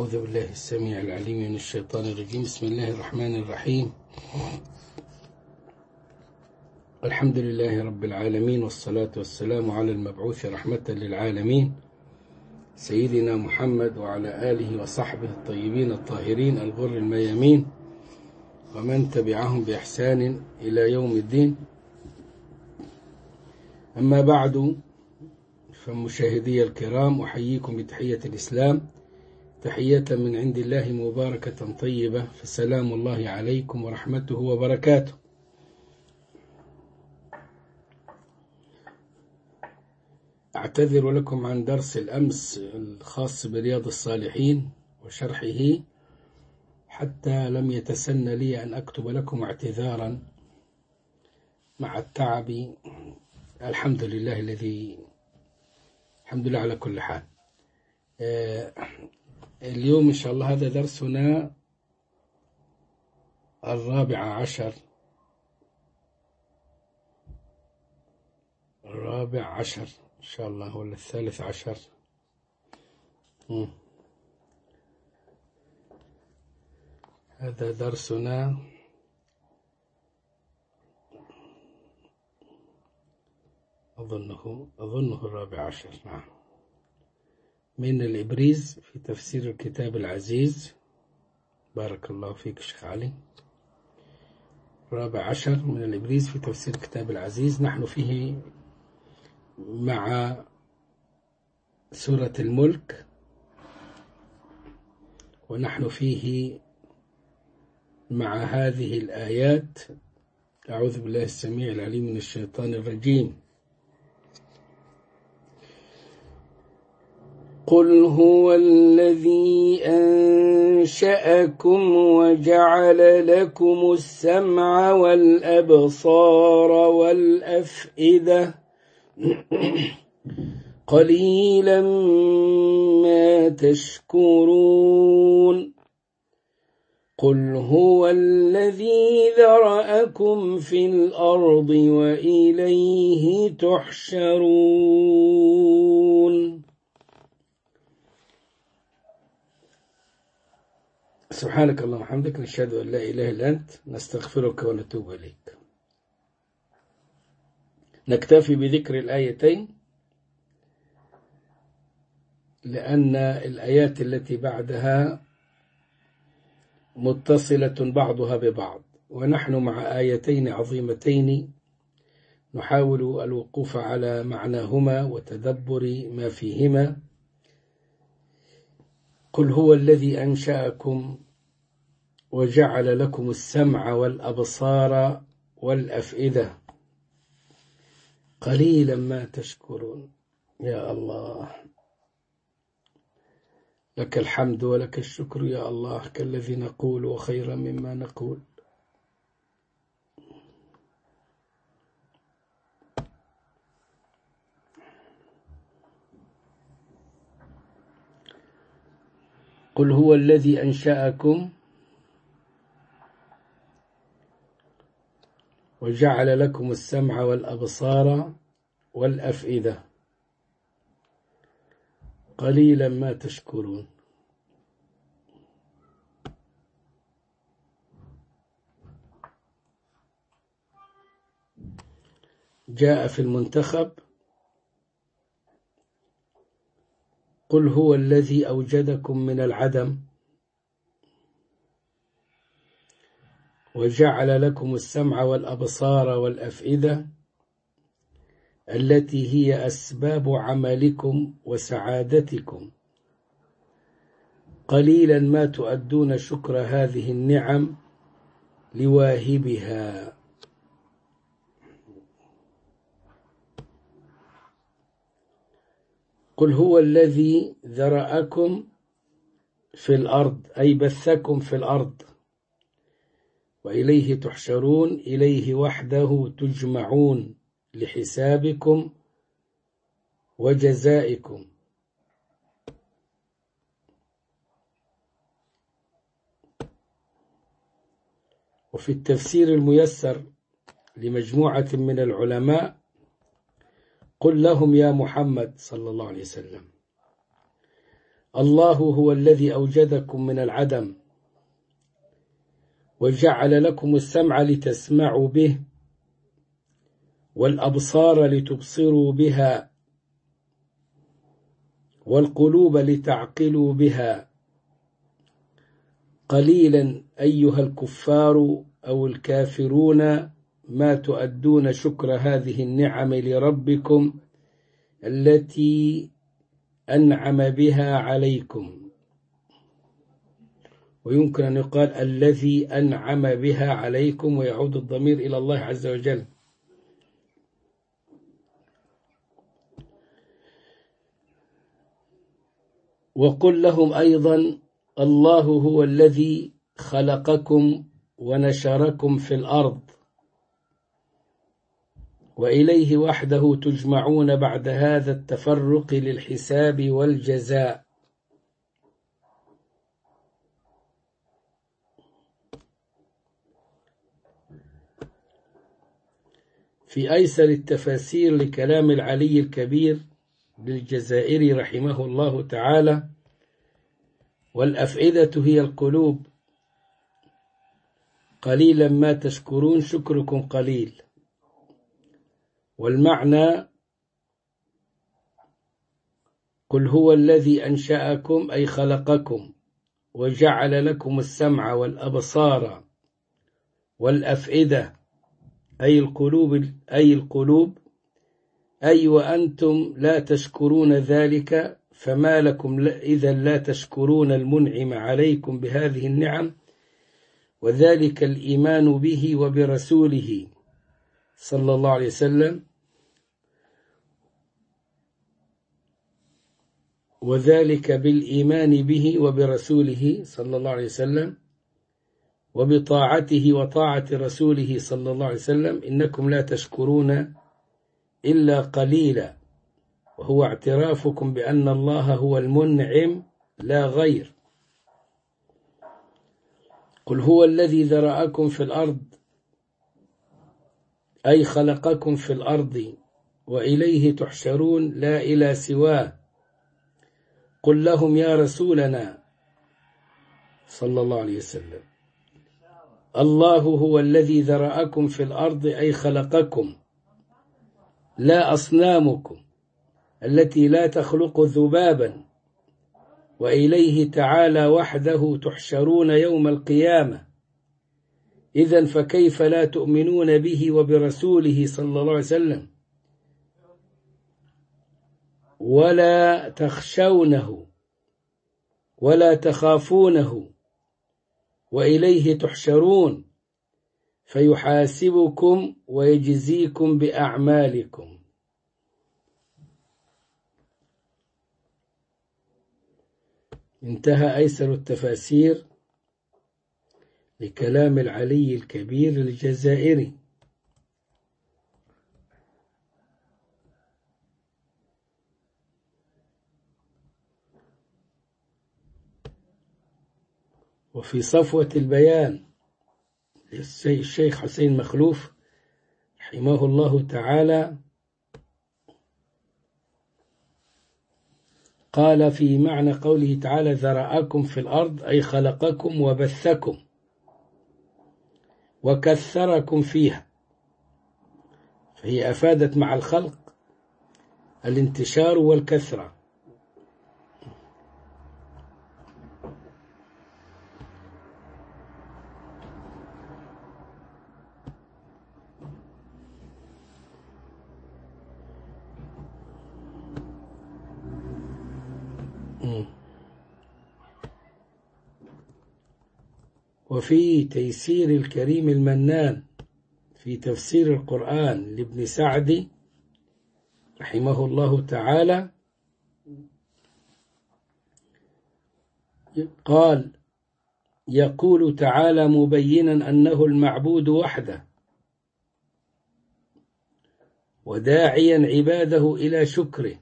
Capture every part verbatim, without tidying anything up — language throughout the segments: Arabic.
أعوذ بالله السميع العليم من الشيطان الرجيم. بسم الله الرحمن الرحيم. الحمد لله رب العالمين، والصلاة والسلام على المبعوث رحمة للعالمين سيدنا محمد وعلى آله وصحبه الطيبين الطاهرين الغر الميامين ومن تبعهم بإحسان إلى يوم الدين. أما بعد، فمشاهدي الكرام، أحييكم بتحية الإسلام، تحية من عند الله مباركة طيبة، فسلام الله عليكم ورحمته وبركاته. أعتذر لكم عن درس الأمس الخاص برياض الصالحين وشرحه، حتى لم يتسنى لي أن أكتب لكم اعتذارا مع التعب. الحمد لله الذي الحمد لله على كل حال. اليوم إن شاء الله هذا درسنا الرابع عشر الرابع عشر إن شاء الله، ولا الثالث عشر. م. هذا درسنا أظنه أظنه الرابع عشر، نعم، من الإبريز في تفسير الكتاب العزيز. بارك الله فيك شيخ علي. الرابع عشر من الإبريز في تفسير الكتاب العزيز. نحن فيه مع سورة الملك، ونحن فيه مع هذه الآيات. أعوذ بالله السميع العليم من الشيطان الرجيم. قل هو الذي أنشأكم وجعل لكم السمع والأبصار والأفئدة قليلا ما تشكرون. قل هو الذي ذرأكم في الأرض وإليه تحشرون. سبحانك اللهم وبحمدك، نشهد أن لا إله إلا أنت، نستغفرك ونتوب إليك. نكتفي بذكر الآيتين، لأن الآيات التي بعدها متصلة بعضها ببعض، ونحن مع آيتين عظيمتين نحاول الوقوف على معناهما وتدبر ما فيهما. قل هو الذي أنشأكم وجعل لكم السمع والأبصار والأفئدة قليلا ما تشكرون. يا الله، لك الحمد ولك الشكر يا الله، كالذي نقول وخيرا مما نقول. قل هو الذي أنشأكم وجعل لكم السمع والأبصار والأفئدة قليلا ما تشكرون. جاء في المنتخب: قل هو الذي أوجدكم من العدم وجعل لكم السمع والأبصار والأفئدة التي هي أسباب عملكم وسعادتكم قليلا ما تؤدون شكر هذه النعم لواهبها. قل هو الذي ذرأكم في الأرض، أي بثكم في الأرض، وإليه تحشرون، إليه وحده تجمعون لحسابكم وجزائكم. وفي التفسير الميسر لمجموعة من العلماء: قل لهم يا محمد صلى الله عليه وسلم: الله هو الذي أوجدكم من العدم وجعل لكم السمع لتسمعوا به والأبصار لتبصروا بها والقلوب لتعقلوا بها. قليلا أيها الكفار أو الكافرون ما تؤدون شكر هذه النعم لربكم التي أنعم بها عليكم. ويمكن أن يقال الذي أنعم بها عليكم، ويعود الضمير إلى الله عز وجل. وقل لهم أيضا الله هو الذي خلقكم ونشركم في الأرض وإليه وحده تجمعون بعد هذا التفرق للحساب والجزاء. في أيسر التفاسير لكلام العلي الكبير للجزائري رحمه الله تعالى: والأفئدة هي القلوب، قليلا ما تشكرون شكركم قليل. والمعنى: قل هو الذي أنشأكم أي خلقكم وجعل لكم السمع والأبصار والأفئدة أي القلوب أي القلوب أي وأنتم لا تشكرون ذلك، فما لكم إذا لا تشكرون المنعم عليكم بهذه النعم، وذلك الإيمان به وبرسوله صلى الله عليه وسلم وذلك بالإيمان به وبرسوله صلى الله عليه وسلم وبطاعته وطاعة رسوله صلى الله عليه وسلم. إنكم لا تشكرون إلا قليلا، وهو اعترافكم بأن الله هو المنعم لا غير. قل هو الذي ذرأكم في الأرض أي خلقكم في الأرض وإليه تحشرون لا إلى سواه. قل لهم يا رسولنا صلى الله عليه وسلم: الله هو الذي ذرأكم في الأرض أي خلقكم، لا أصنامكم التي لا تخلق ذبابا، وإليه تعالى وحده تحشرون يوم القيامة. إذن فكيف لا تؤمنون به وبرسوله صلى الله عليه وسلم ولا تخشونه ولا تخافونه، وإليه تحشرون فيحاسبكم ويجزيكم بأعمالكم. انتهى أيسر التفاسير لكلام العلي الكبير الجزائري. وفي صفوة البيان للشيخ حسين مخلوف رحمه الله تعالى قال في معنى قوله تعالى: ذرأكم في الأرض أي خلقكم وبثكم وكثركم فيها، فهي أفادت مع الخلق الانتشار والكثرة. وفي تيسير الكريم المنان في تفسير القرآن لابن سعدي رحمه الله تعالى قال: يقول تعالى مبينا أنه المعبود وحده وداعيا عباده إلى شكره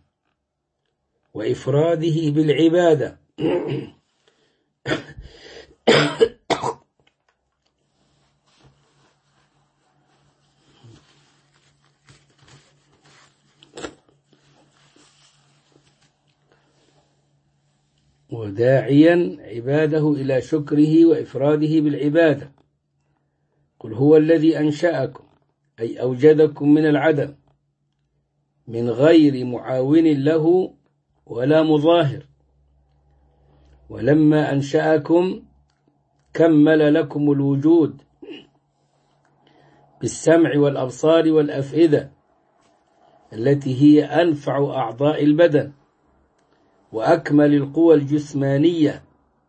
وإفراده بالعبادة وداعيا عباده إلى شكره وإفراده بالعبادة. قل هو الذي أنشأكم أي أوجدكم من العدم من غير معاون له ولا مظاهر، ولما أنشأكم كمل لكم الوجود بالسمع والأبصار والأفئدة التي هي أنفع أعضاء البدن وأكمل القوى الجسمانية،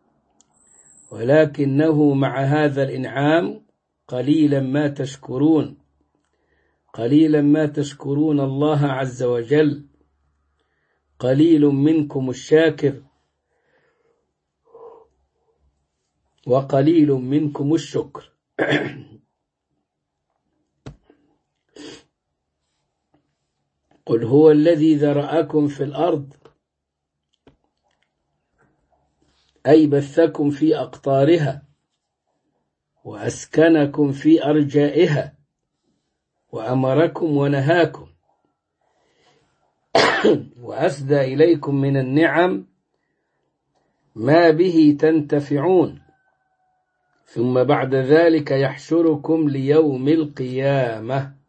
ولكنه مع هذا الإنعام قليلا ما تشكرون قليلا ما تشكرون الله عز وجل، قليل منكم الشاكر وقليل منكم الشكر. قل هو الذي ذرأكم في الأرض أي بثكم في أقطارها وأسكنكم في أرجائها وأمركم ونهاكم وأسدى إليكم من النعم ما به تنتفعون، ثم بعد ذلك يحشركم ليوم القيامة.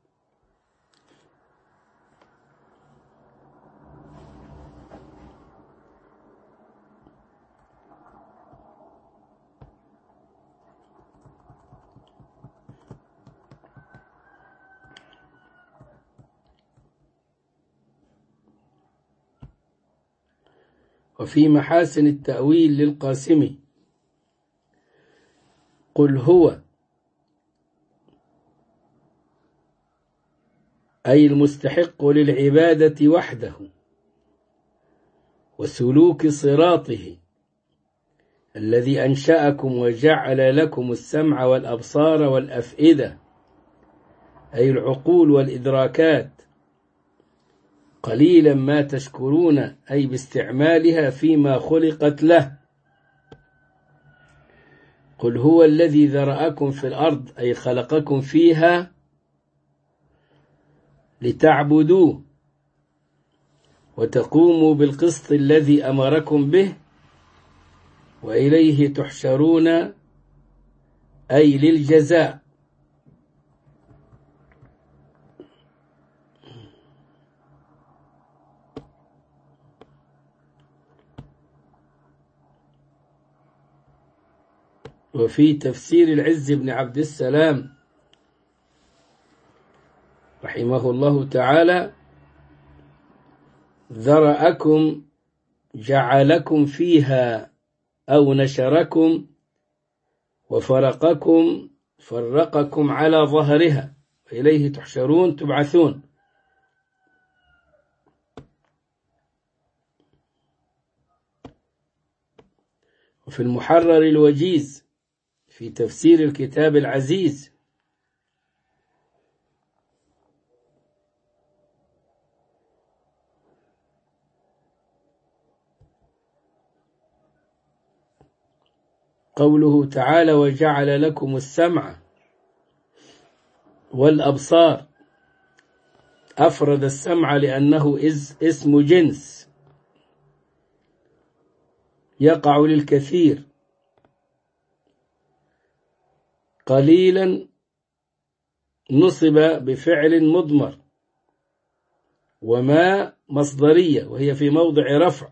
وفي محاسن التأويل للقاسمي: قل هو أي المستحق للعبادة وحده وسلوك صراطه الذي أنشأكم وجعل لكم السمع والأبصار والأفئدة أي العقول والإدراكات، قليلا ما تشكرون أي باستعمالها فيما خلقت له. قل هو الذي ذرأكم في الأرض أي خلقكم فيها لتعبدوه وتقوموا بالقسط الذي أمركم به، وإليه تحشرون أي للجزاء. وفي تفسير العز بن عبد السلام رحمه الله تعالى: ذرأكم جعلكم فيها أو نشركم وفرقكم فرقكم على ظهرها وإليه تحشرون تبعثون. وفي المحرر الوجيز في تفسير الكتاب العزيز: قوله تعالى: وجعل لكم السمع والأبصار، أفرد السمع لأنه اسم جنس يقع للكثير، قليلا نصب بفعل مضمر، وما مصدرية وهي في موضع رفع.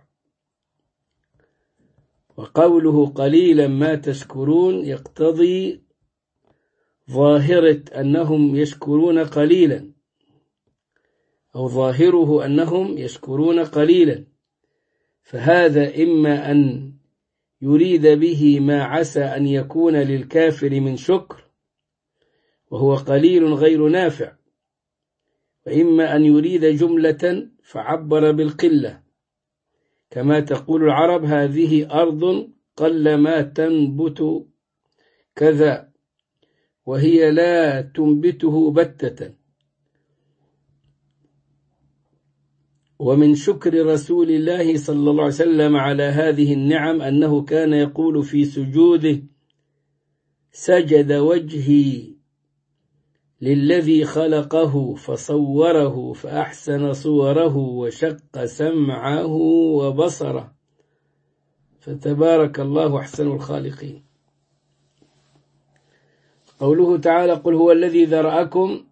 وقوله قليلا ما تشكرون يقتضي ظاهرة أنهم يشكرون قليلا، أو ظاهره أنهم يشكرون قليلا، فهذا إما أن يريد به ما عسى أن يكون للكافر من شكر وهو قليل غير نافع، وإما أن يريد جملة فعبر بالقلة، كما تقول العرب: هذه أرض قل ما تنبت كذا، وهي لا تنبته بتة. ومن شكر رسول الله صلى الله عليه وسلم على هذه النعم أنه كان يقول في سجوده: سجد وجهي للذي خلقه فصوره فأحسن صوره وشق سمعه وبصره فتبارك الله أحسن الخالقين. قوله تعالى قل هو الذي ذرأكم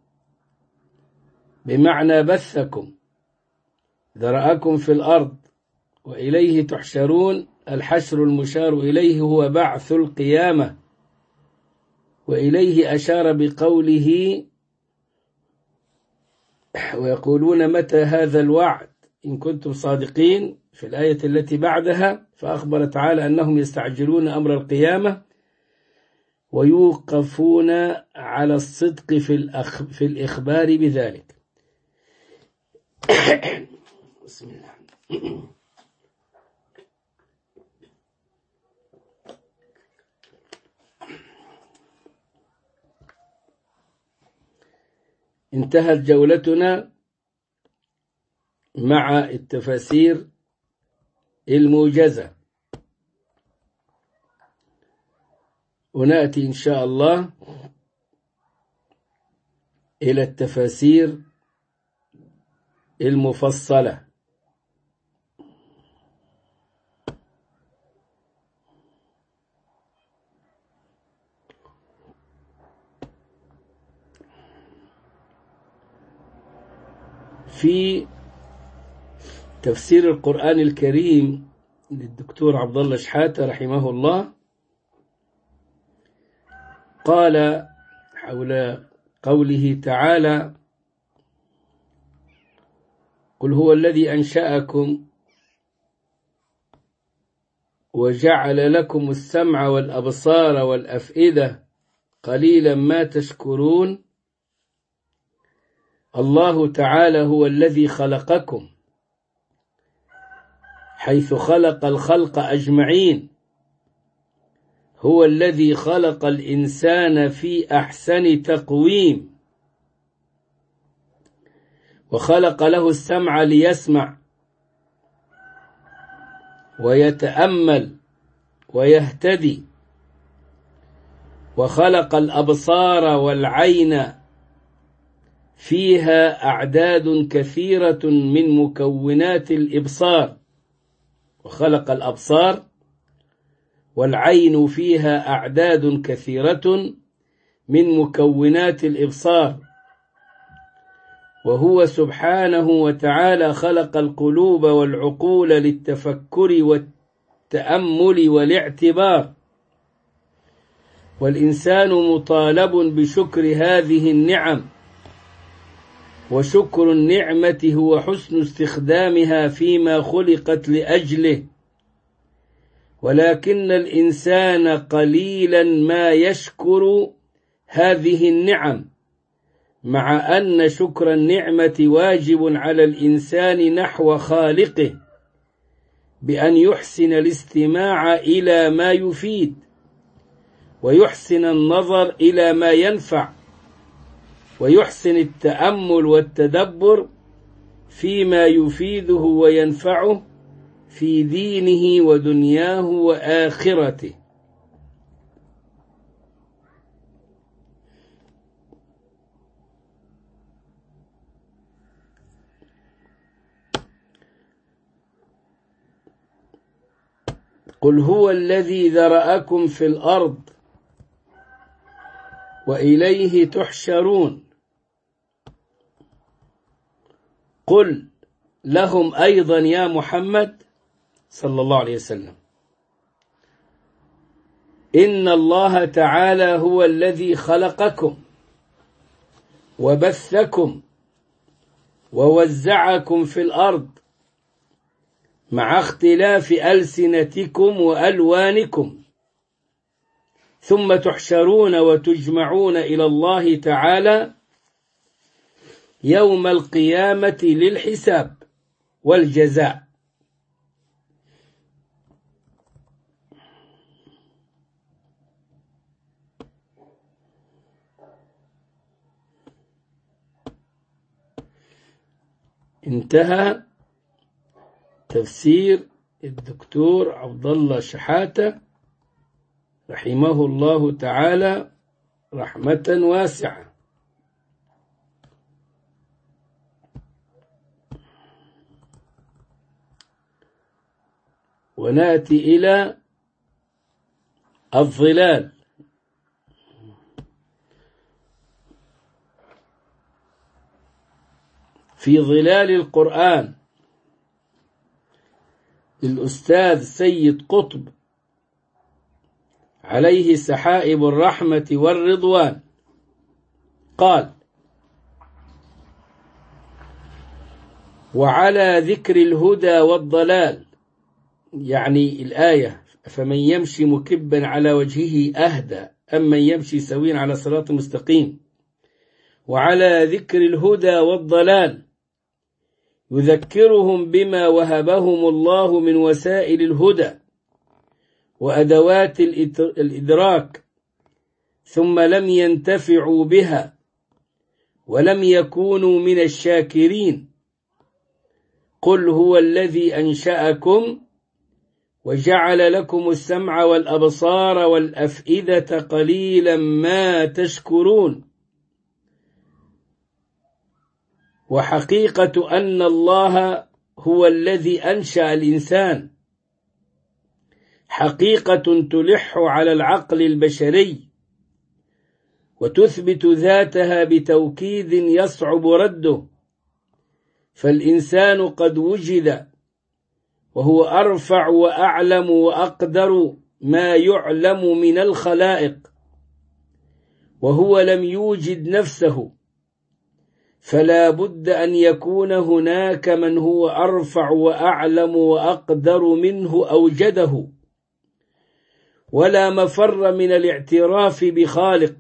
بمعنى بثكم، ذرأكم في الأرض وإليه تحشرون. الحشر المشار إليه هو بعث القيامة، وإليه أشار بقوله ويقولون متى هذا الوعد إن كنتم صادقين في الآية التي بعدها، فأخبر تعالى أنهم يستعجلون أمر القيامة ويوقفون على الصدق في, الأخ في الإخبار بذلك. بسم الله. انتهت جولتنا مع التفاسير الموجزة، ونأتي إن شاء الله إلى التفاسير المفصلة. في تفسير القرآن الكريم للدكتور عبد الله شحاتة رحمه الله قال حول قوله تعالى قل هو الذي أنشأكم وجعل لكم السمع والأبصار والأفئدة قليلا ما تشكرون. الله تعالى هو الذي خلقكم حيث خلق الخلق أجمعين، هو الذي خلق الإنسان في أحسن تقويم، وخلق له السمع ليسمع ويتأمل ويهتدي، وخلق الأبصار والعين فيها أعداد كثيرة من مكونات الإبصار، وخلق الأبصار والعين فيها أعداد كثيرة من مكونات الإبصار، وهو سبحانه وتعالى خلق القلوب والعقول للتفكر والتأمل والاعتبار، والإنسان مطالب بشكر هذه النعم، وشكر النعمة هو حسن استخدامها فيما خلقت لأجله، ولكن الإنسان قليلا ما يشكر هذه النعم، مع أن شكر النعمة واجب على الإنسان نحو خالقه بأن يحسن الاستماع إلى ما يفيد، ويحسن النظر إلى ما ينفع، ويحسن التأمل والتدبر فيما يفيده وينفعه في دينه ودنياه وآخرته. قل هو الذي ذرأكم في الأرض وإليه تحشرون. قل لهم أيضا يا محمد صلى الله عليه وسلم إن الله تعالى هو الذي خلقكم وبثكم ووزعكم في الأرض مع اختلاف ألسنتكم وألوانكم، ثم تحشرون وتجمعون إلى الله تعالى يوم القيامة للحساب والجزاء. انتهى تفسير الدكتور عبد الله شحاتة رحمه الله تعالى رحمة واسعة. ونأتي إلى الظلال. في ظلال القرآن للأستاذ سيد قطب عليه سحائب الرحمة والرضوان قال: وعلى ذكر الهدى والضلال، يعني الآية: فمن يمشي مكبا على وجهه أهدى أم من يمشي سويا على صراط مستقيم. وعلى ذكر الهدى والضلال يذكرهم بما وهبهم الله من وسائل الهدى وأدوات الإدراك، ثم لم ينتفعوا بها ولم يكونوا من الشاكرين. قل هو الذي أنشأكم وجعل لكم السمع والأبصار والأفئدة قليلا ما تشكرون. وحقيقة أن الله هو الذي أنشأ الإنسان حقيقة تلح على العقل البشري وتثبت ذاتها بتوكيد يصعب رده، فالإنسان قد وجد وهو أرفع وأعلم وأقدر ما يعلم من الخلائق، وهو لم يوجد نفسه، فلا بد أن يكون هناك من هو أرفع وأعلم وأقدر منه أوجده، ولا مفر من الاعتراف بخالق،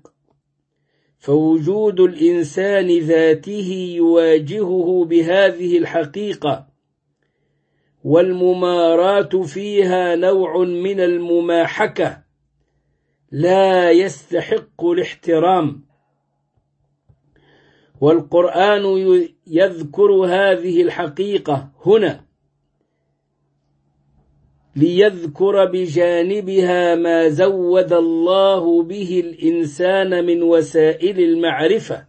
فوجود الإنسان ذاته يواجهه بهذه الحقيقة، والمماراة فيها نوع من المماحكة لا يستحق الاحترام. والقرآن يذكر هذه الحقيقة هنا ليذكر بجانبها ما زود الله به الإنسان من وسائل المعرفة،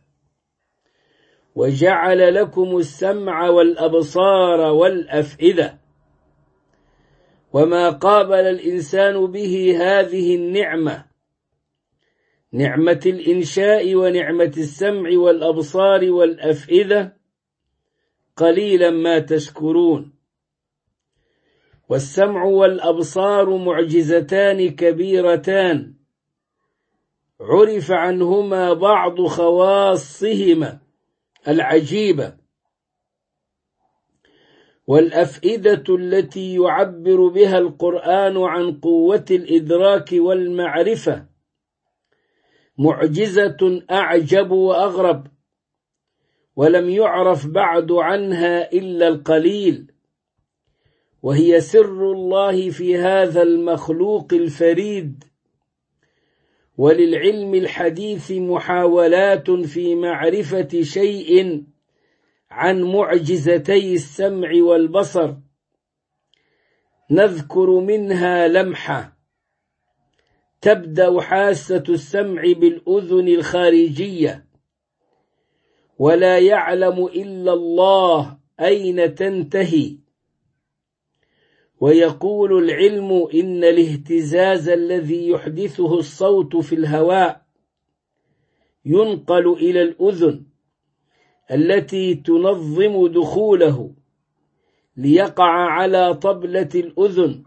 وجعل لكم السمع والأبصار والأفئدة. وما قابل الإنسان به هذه النعمة، نعمة الإنشاء ونعمة السمع والأبصار والأفئدة، قليلا ما تشكرون. والسمع والأبصار معجزتان كبيرتان عرف عنهما بعض خواصهما العجيبة. والأفئدة التي يعبر بها القرآن عن قوة الإدراك والمعرفة معجزة أعجب وأغرب، ولم يعرف بعد عنها إلا القليل، وهي سر الله في هذا المخلوق الفريد. وللعلم الحديث محاولات في معرفة شيء عن معجزتي السمع والبصر، نذكر منها لمحة. تبدأ حاسة السمع بالأذن الخارجية، ولا يعلم إلا الله أين تنتهي. ويقول العلم إن الاهتزاز الذي يحدثه الصوت في الهواء ينقل إلى الأذن التي تنظم دخوله ليقع على طبلة الأذن،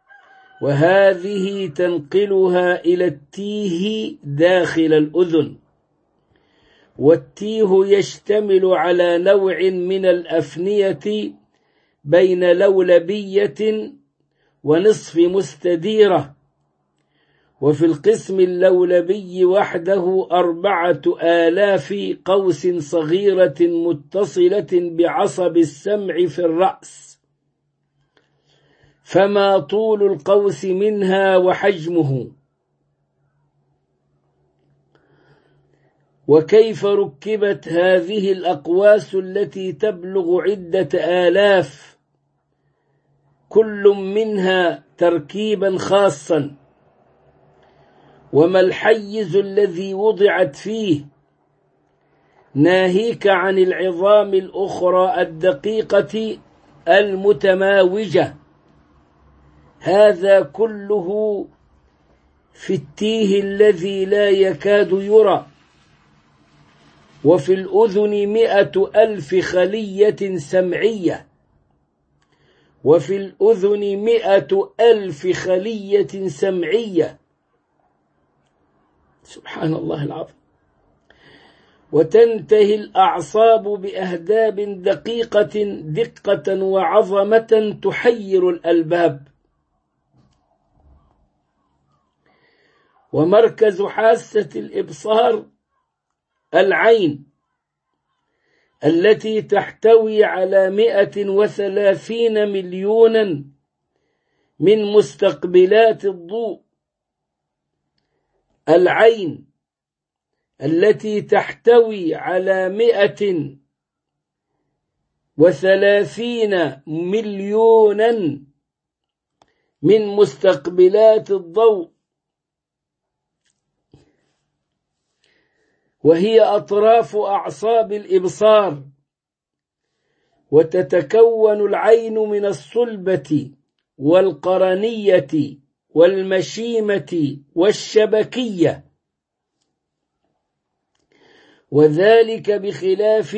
وهذه تنقلها إلى التيه داخل الأذن. والتيه يشتمل على نوع من الأفنية بين لولبية ونصف مستديرة، وفي القسم اللولبي وحده أربعة آلاف قوس صغيرة متصلة بعصب السمع في الرأس، فما طول القوس منها وحجمه، وكيف ركبت هذه الأقواس التي تبلغ عدة آلاف، كل منها تركيبا خاصا، وما الحيز الذي وضعت فيه، ناهيك عن العظام الأخرى الدقيقة المتماوجة هذا كله في التيه الذي لا يكاد يرى. وفي الأذن مئة ألف خلية سمعية، وفي الأذن مئة ألف خلية سمعية، سبحان الله العظيم. وتنتهي الأعصاب بأهداب دقيقة دقة وعظمة تحير الألباب. ومركز حاسة الإبصار العين التي تحتوي على مئة وثلاثين مليونا من مستقبلات الضوء. العين التي تحتوي على مئة وثلاثين مليونا من مستقبلات الضوء، وهي أطراف أعصاب الإبصار. وتتكون العين من الصلبة والقرنية والمشيمة والشبكية، وذلك بخلاف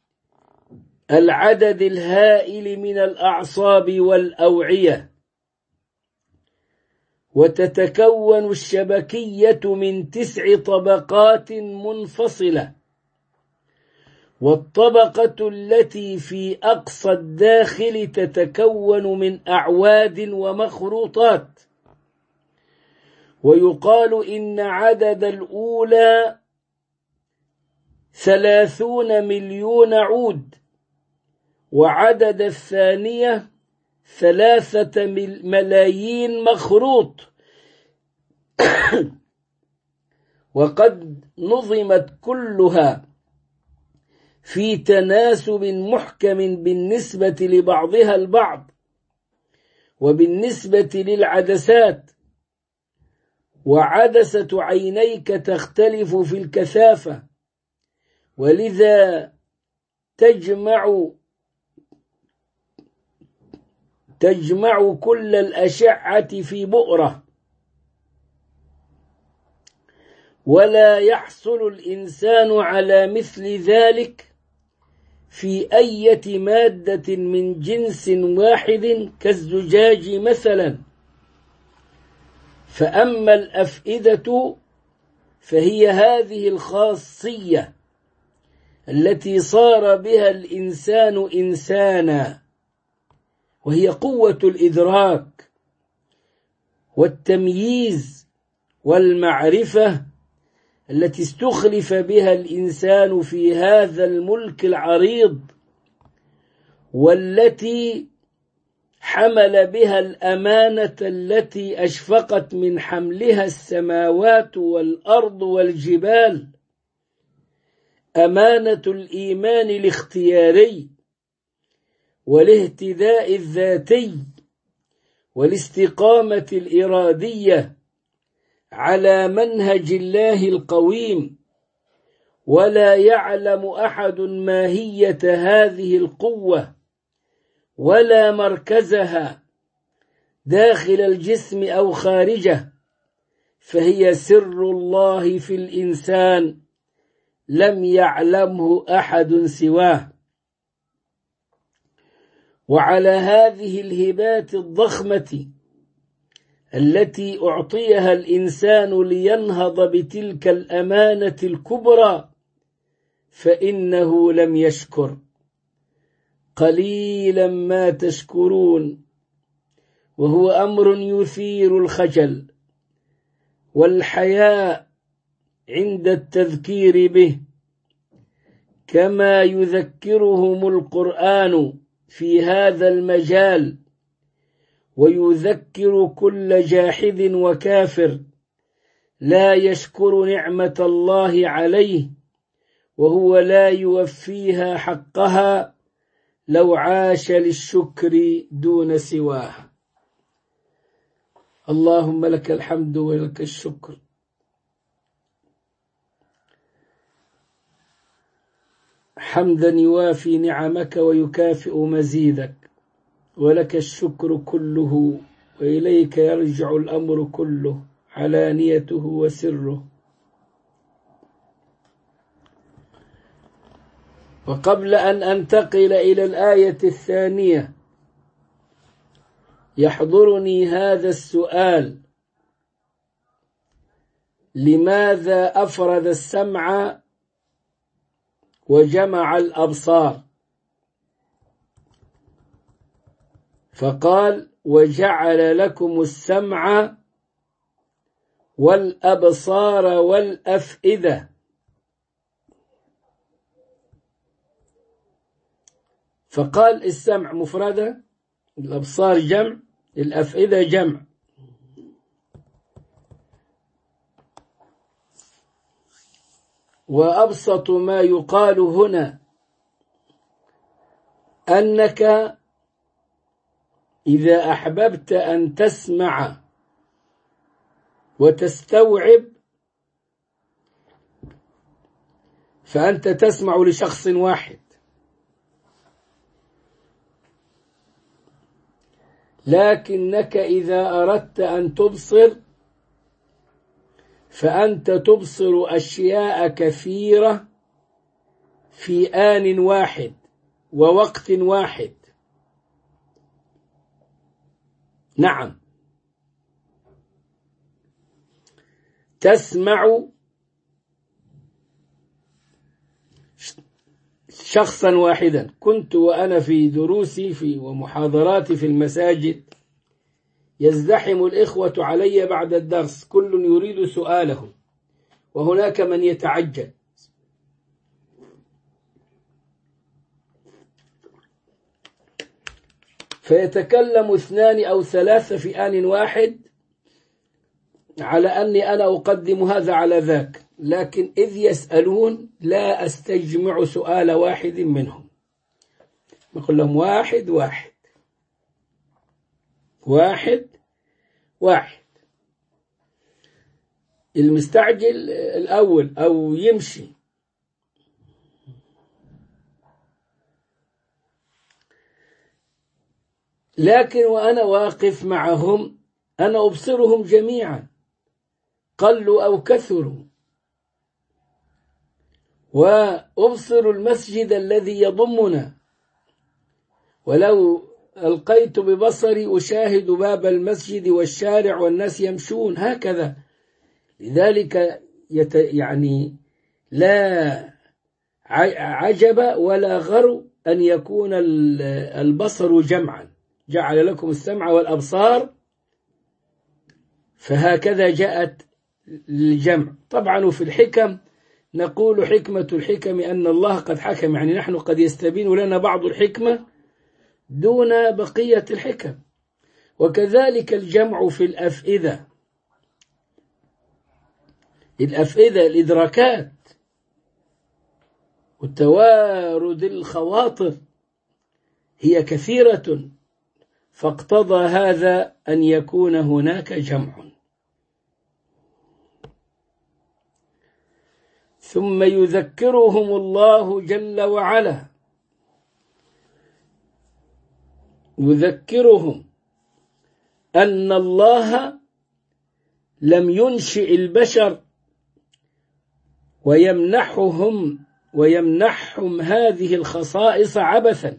العدد الهائل من الأعصاب والأوعية. وتتكون الشبكية من تسع طبقات منفصلة، والطبقة التي في أقصى الداخل تتكون من أعواد ومخروطات. ويقال إن عدد الأولى ثلاثون مليون عود، وعدد الثانية ثلاثة ملايين مخروط. وقد نظمت كلها في تناسب محكم بالنسبة لبعضها البعض وبالنسبة للعدسات. وعدسة عينيك تختلف في الكثافة، ولذا تجمع تجمع كل الأشعة في بؤرة. ولا يحصل الإنسان على مثل ذلك في أي مادة من جنس واحد كالزجاج مثلا. فأما الأفئدة فهي هذه الخاصية التي صار بها الإنسان إنسانا، وهي قوة الإدراك والتمييز والمعرفة التي استخلف بها الإنسان في هذا الملك العريض، والتي حمل بها الأمانة التي أشفقت من حملها السماوات والأرض والجبال، أمانة الإيمان الاختياري والاهتداء الذاتي والاستقامة الإرادية على منهج الله القويم. ولا يعلم أحد ماهية هذه القوة ولا مركزها داخل الجسم أو خارجه، فهي سر الله في الإنسان لم يعلمه أحد سواه. وعلى هذه الهبات الضخمة التي أعطيها الإنسان لينهض بتلك الأمانة الكبرى، فإنه لم يشكر. قليلا ما تشكرون، وهو أمر يثير الخجل والحياء عند التذكير به، كما يذكرهم القرآن في هذا المجال، ويذكر كل جاحد وكافر لا يشكر نعمة الله عليه وهو لا يوفيها حقها لو عاش للشكر دون سواه. اللهم لك الحمد ولك الشكر، حمدا يوافي نعمك ويكافئ مزيدك، ولك الشكر كله وإليك يرجع الأمر كله علانيته وسره. وقبل أن أنتقل إلى الآية الثانية يحضرني هذا السؤال: لماذا أفرد السمع وجمع الأبصار؟ فقال: وجعل لكم السمع والأبصار والأفئدة. فقال السمع مفردة، الأبصار جمع، الأفئدة جمع. وأبسط ما يقال هنا أنك إذا أحببت أن تسمع وتستوعب فأنت تسمع لشخص واحد، لكنك إذا أردت أن تبصر فأنت تبصر أشياء كثيرة في آن واحد ووقت واحد. نعم، تسمع شخصا واحدا. كنت وأنا في دروسي في ومحاضراتي في المساجد يزدحم الإخوة علي بعد الدرس، كل يريد سؤاله وهناك من يتعجل، فيتكلم اثنان أو ثلاثة في آن واحد على أني أنا أقدم هذا على ذاك، لكن إذ يسألون لا أستجمع سؤال واحد منهم. نقول لهم واحد واحد واحد واحد. المستعجل الأول أو يمشي. لكن وأنا واقف معهم أنا أبصرهم جميعا قلوا أو كثروا، وأبصر المسجد الذي يضمنا، ولو ألقيت ببصري أشاهد باب المسجد والشارع والناس يمشون هكذا. لذلك يت يعني لا عجب ولا غرو أن يكون البصر جمعا. جعل لكم السمع والأبصار، فهكذا جاءت الجمع. طبعا وفي الحكم نقول حكمة الحكم أن الله قد حكم، يعني نحن قد يستبين لنا بعض الحكمة دون بقية الحكم. وكذلك الجمع في الأفئدة. الأفئدة الإدراكات وتوارد الخواطر هي كثيرة، فاقتضى هذا أن يكون هناك جمع. ثم يذكرهم الله جل وعلا، يذكرهم أن الله لم ينشئ البشر ويمنحهم ويمنحهم هذه الخصائص عبثا،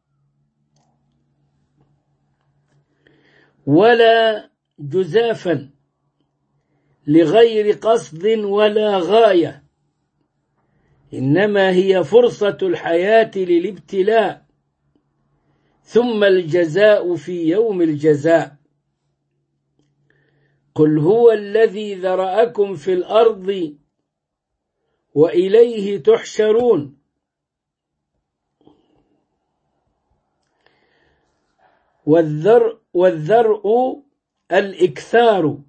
ولا جزافا لغير قصد ولا غاية، إنما هي فرصة الحياة للابتلاء، ثم الجزاء في يوم الجزاء. قل هو الذي ذرأكم في الأرض وإليه تحشرون. والذرء والذرء الإكثار،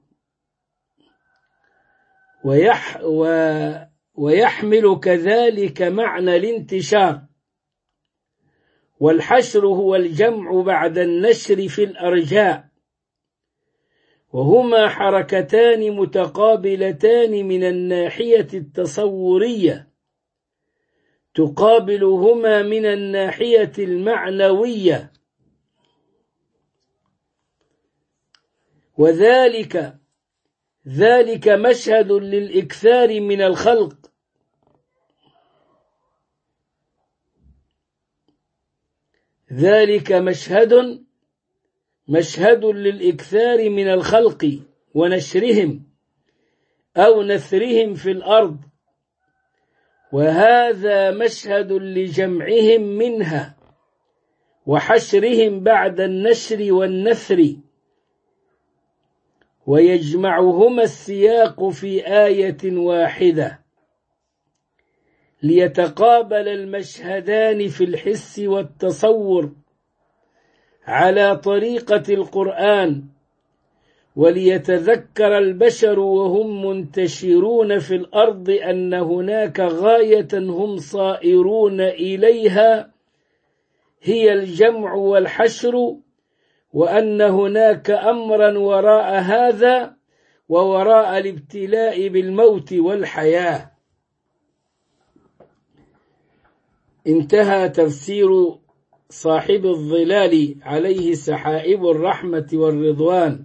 ويح ويحمل كذلك معنى الانتشار. والحشر هو الجمع بعد النشر في الأرجاء، وهما حركتان متقابلتان من الناحية التصورية، تقابلهما من الناحية المعنوية. وذلك ذلك مشهد للإكثار من الخلق ذلك مشهد مشهد للإكثار من الخلق ونشرهم أو نثرهم في الأرض، وهذا مشهد لجمعهم منها وحشرهم بعد النشر والنثر، ويجمعهما السياق في آية واحدة ليتقابل المشهدان في الحس والتصور على طريقة القرآن، وليتذكر البشر وهم منتشرون في الأرض أن هناك غاية هم صائرون إليها هي الجمع والحشر، وأن هناك أمرا وراء هذا ووراء الابتلاء بالموت والحياة. انتهى تفسير صاحب الظلال عليه سحائب الرحمة والرضوان.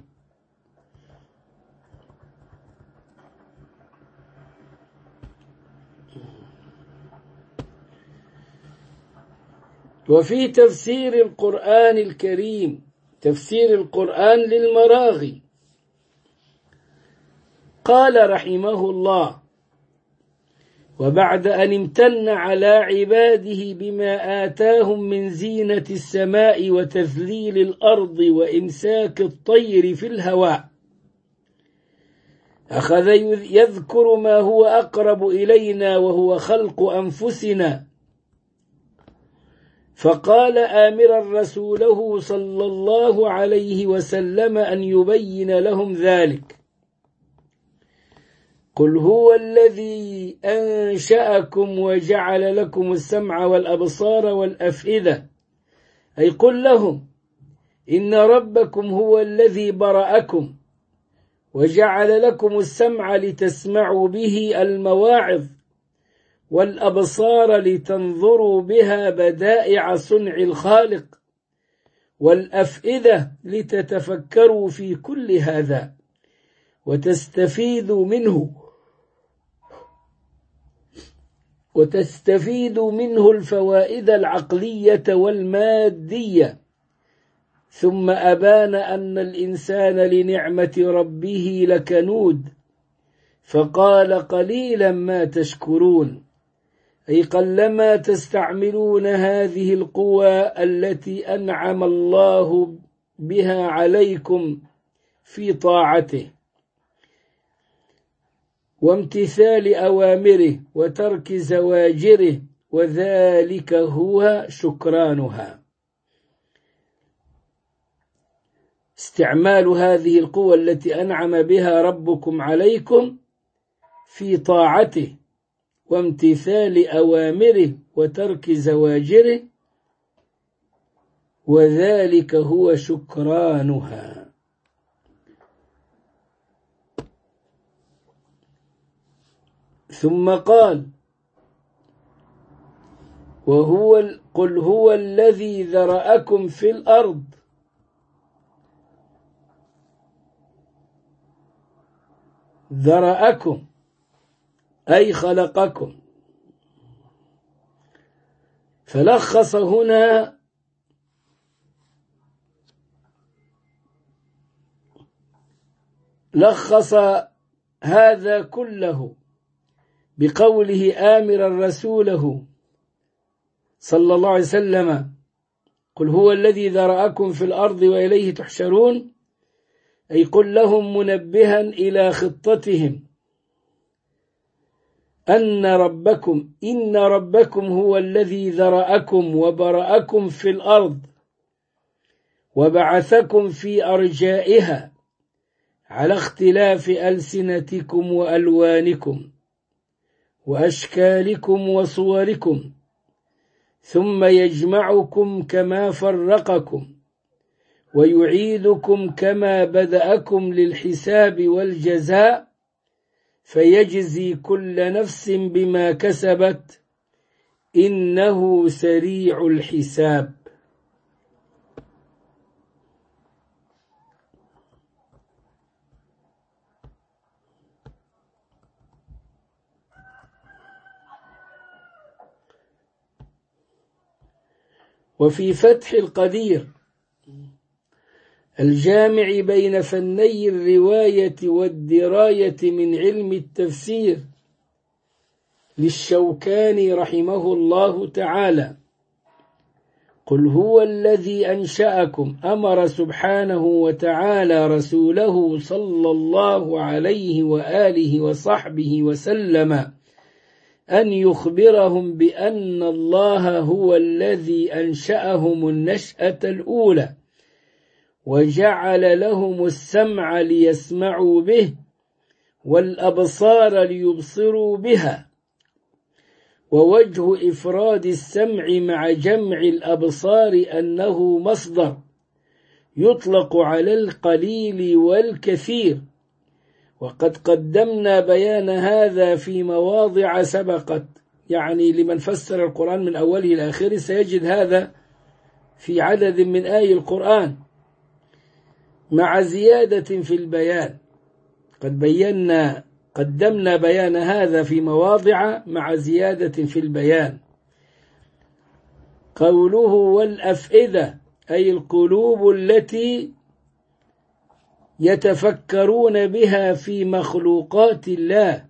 وفي تفسير القرآن الكريم تفسير القرآن للمراغي قال رحمه الله: وبعد أن امتن على عباده بما آتاهم من زينة السماء وتذليل الأرض وإمساك الطير في الهواء، أخذ يذكر ما هو أقرب إلينا وهو خلق أنفسنا، فقال آمرا رسوله صلى الله عليه وسلم أن يبين لهم ذلك: قل هو الذي أنشأكم وجعل لكم السمع والأبصار والأفئدة، أي قل لهم إن ربكم هو الذي برأكم وجعل لكم السمع لتسمعوا به المواعظ، والأبصار لتنظروا بها بدائع صنع الخالق، والأفئدة لتتفكروا في كل هذا وتستفيدوا منه وتستفيدوا منه الفوائد العقلية والمادية. ثم أبان أن الإنسان لنعمة ربه لكنود، فقال: قليلا ما تشكرون، أي قلما تستعملون هذه القوى التي أنعم الله بها عليكم في طاعته وامتثال أوامره وترك زواجره، وذلك هو شكرانها. استعمال هذه القوى التي أنعم بها ربكم عليكم في طاعته وامتثال أوامره وترك زواجره، وذلك هو شكرانها. ثم قال: وهو قل هو الذي ذرأكم في الأرض، ذرأكم أي خلقكم. فلخص هنا لخص هذا كله بقوله آمرا رسوله صلى الله عليه وسلم: قل هو الذي ذرأكم في الأرض وإليه تحشرون، أي قل لهم منبها إلى خطتهم أن ربكم إن ربكم هو الذي ذرأكم وبرأكم في الأرض وبعثكم في أرجائها على اختلاف ألسنتكم وألوانكم وأشكالكم وصوركم، ثم يجمعكم كما فرقكم ويعيدكم كما بدأكم للحساب والجزاء، فيجزي كل نفس بما كسبت، إنه سريع الحساب. وفي فتح القدير الجامع بين فني الرواية والدراية من علم التفسير للشوكاني رحمه الله تعالى: قل هو الذي أنشأكم. أمر سبحانه وتعالى رسوله صلى الله عليه وآله وصحبه وسلم أن يخبرهم بأن الله هو الذي أنشأهم النشأة الأولى، وجعل لهم السمع ليسمعوا به، والأبصار ليبصروا بها. ووجه إفراد السمع مع جمع الأبصار أنه مصدر يطلق على القليل والكثير، وقد قدمنا بيان هذا في مواضع سبقت. يعني لمن فسر القرآن من أوله إلى آخره سيجد هذا في عدد من آي القرآن، مع زيادة في البيان. قد بينا قدمنا بيان هذا في مواضع مع زيادة في البيان. قوله والأفئدة أي القلوب التي يتفكرون بها في مخلوقات الله.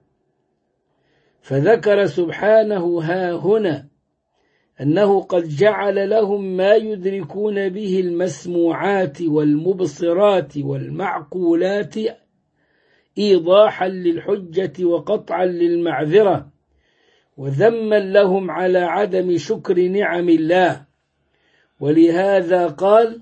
فذكر سبحانه ها هنا أنه قد جعل لهم ما يدركون به المسموعات والمبصرات والمعقولات إيضاحا للحجة وقطعا للمعذرة، وذما لهم على عدم شكر نعم الله. ولهذا قال: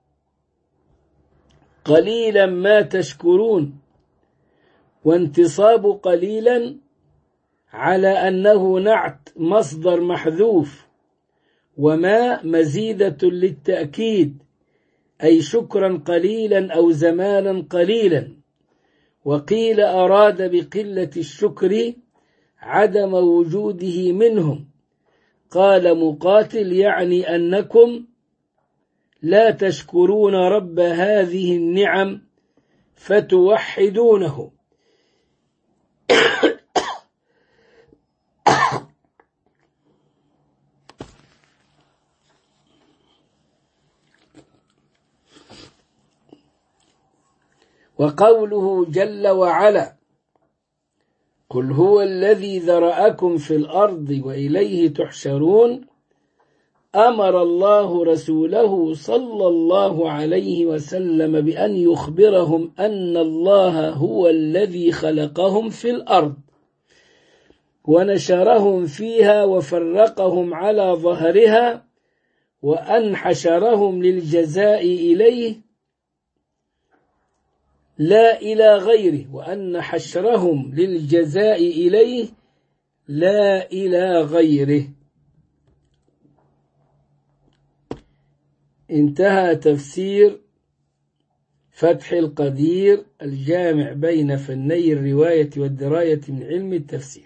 قليلا ما تشكرون. وانتصاب قليلا على أنه نعت مصدر محذوف، وما مزيدة للتأكيد، أي شكرا قليلا أو زمانا قليلا. وقيل أراد بقلة الشكر عدم وجوده منهم. قال مقاتل: يعني أنكم لا تشكرون رب هذه النعم فتوحدونه. وقوله جل وعلا: قل هو الذي ذرأكم في الأرض وإليه تحشرون. أمر الله رسوله صلى الله عليه وسلم بأن يخبرهم أن الله هو الذي خلقهم في الأرض ونشرهم فيها وفرقهم على ظهرها، وأن حشرهم للجزاء إليه لا إلى غيره، وأن حشرهم للجزاء إليه لا إلى غيره. انتهى تفسير فتح القدير الجامع بين فني الرواية والدراية من علم التفسير.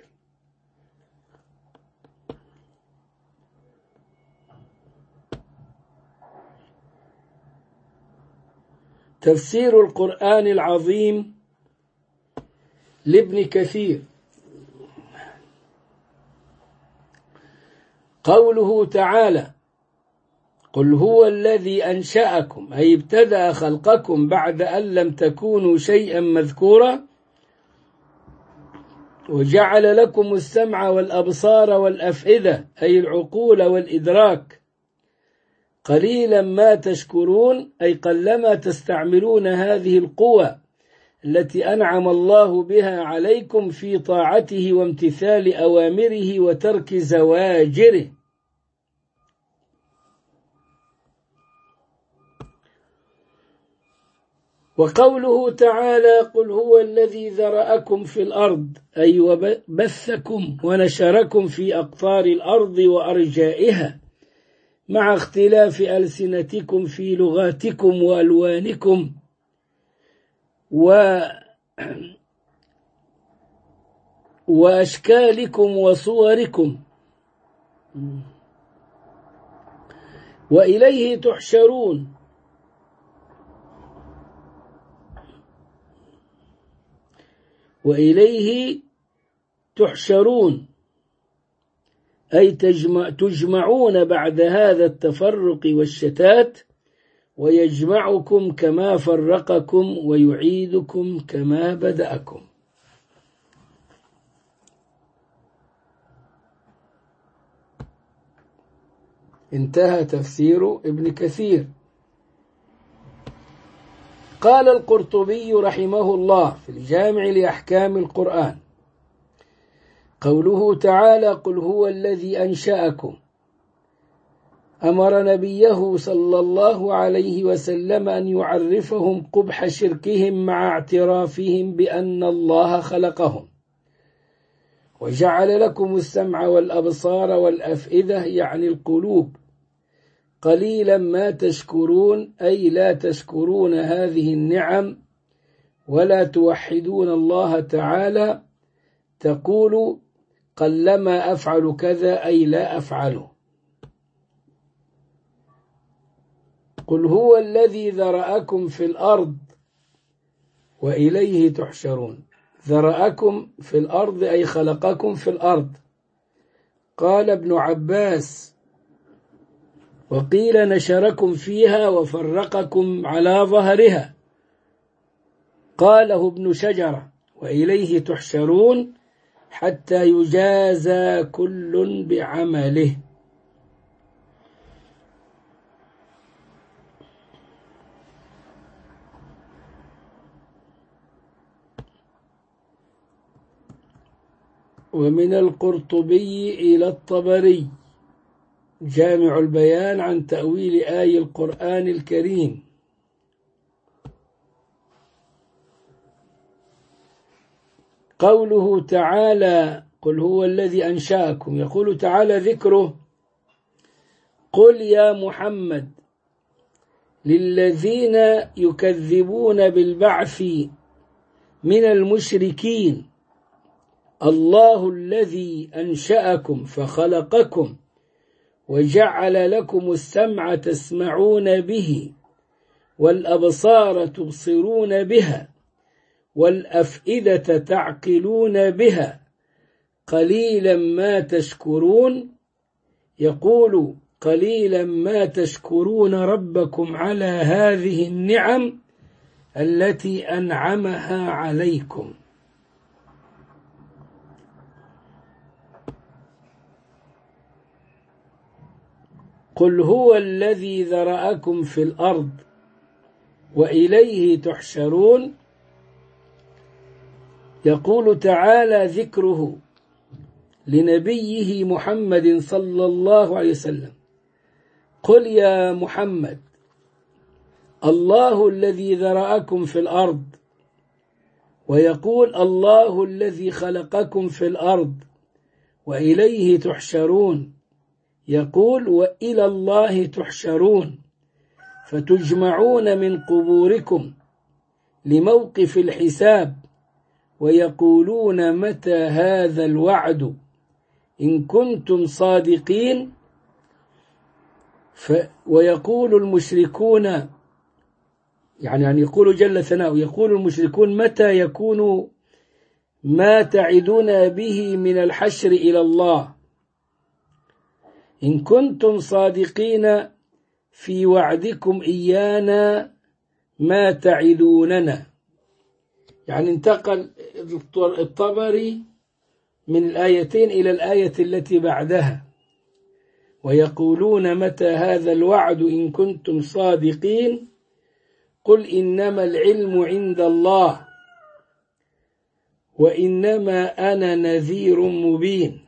تفسير القرآن العظيم لابن كثير. قوله تعالى: قل هو الذي أنشأكم، أي ابتدأ خلقكم بعد أن لم تكونوا شيئا مذكورا، وجعل لكم السمع والأبصار والأفئدة، أي العقول والإدراك. قليلا ما تشكرون، أي قلما تستعملون هذه القوى التي أنعم الله بها عليكم في طاعته وامتثال أوامره وترك زواجره. وقوله تعالى: قل هو الذي ذرأكم في الأرض، أي وبثكم ونشركم في أقطار الأرض وأرجائها، مع اختلاف ألسنتكم في لغاتكم وألوانكم و... وأشكالكم وصوركم، وإليه تحشرون. وإليه تحشرون أي تجمع تجمعون بعد هذا التفرق والشتات، ويجمعكم كما فرقكم ويعيدكم كما بدأكم. انتهى تفسير ابن كثير. قال القرطبي رحمه الله في الجامع لأحكام القرآن: قوله تعالى: قل هو الذي أنشأكم، أمر نبيه صلى الله عليه وسلم أن يعرفهم قبح شركهم مع اعترافهم بأن الله خلقهم، وجعل لكم السمع والأبصار والأفئدة، يعني القلوب، قليلا ما تشكرون، أي لا تشكرون هذه النعم ولا توحدون الله تعالى، تقول قلما أفعل كذا، أي لا أفعله. قل هو الذي ذرأكم في الأرض وإليه تحشرون. ذرأكم في الأرض أي خلقكم في الأرض. قال ابن عباس: وقيل نشركم فيها وفرقكم على ظهرها. قاله ابن شجرة: وإليه تحشرون حتى يجازى كل بعمله. ومن القرطبي إلى الطبري جامع البيان عن تأويل آي القرآن الكريم: قوله تعالى: قل هو الذي أنشأكم، يقول تعالى ذكره: قل يا محمد للذين يكذبون بالبعث من المشركين: الله الذي أنشأكم فخلقكم وجعل لكم السمع تسمعون به والأبصار تبصرون بها والأفئدة تعقلون بها، قليلا ما تشكرون. يقول: قليلا ما تشكرون ربكم على هذه النعم التي أنعمها عليكم. قل هو الذي ذرأكم في الأرض وإليه تحشرون. يقول تعالى ذكره لنبيه محمد صلى الله عليه وسلم: قل يا محمد الله الذي ذرأكم في الأرض، ويقول الله الذي خلقكم في الأرض وإليه تحشرون، يقول وإلى الله تحشرون، فتجمعون من قبوركم لموقف الحساب، ويقولون متى هذا الوعد إن كنتم صادقين. ف ويقول المشركون، يعني يعني يقول جل ثناؤه، يقول المشركون متى يكون ما تعدون به من الحشر إلى الله إن كنتم صادقين في وعدكم إيانا ما تعدوننا. يعني انتقل الطبري من الآيتين إلى الآية التي بعدها: ويقولون متى هذا الوعد إن كنتم صادقين، قل إنما العلم عند الله وإنما أنا نذير مبين.